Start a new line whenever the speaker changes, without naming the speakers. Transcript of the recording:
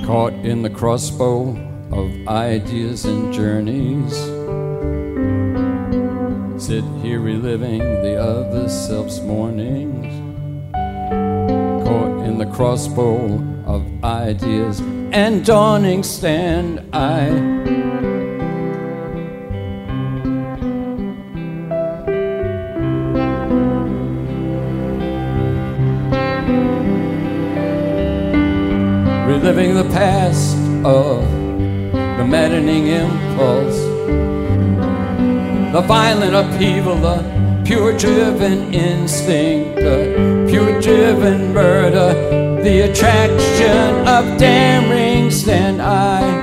Caught in the crossbow of ideas and journeys, sit here reliving the other self's mornings. Caught in the crossbow of ideas and dawning stand I. Reliving the past of the maddening impulse, the violent upheaval, the pure-driven instinct, the pure-driven murder, the attraction of daring stand I.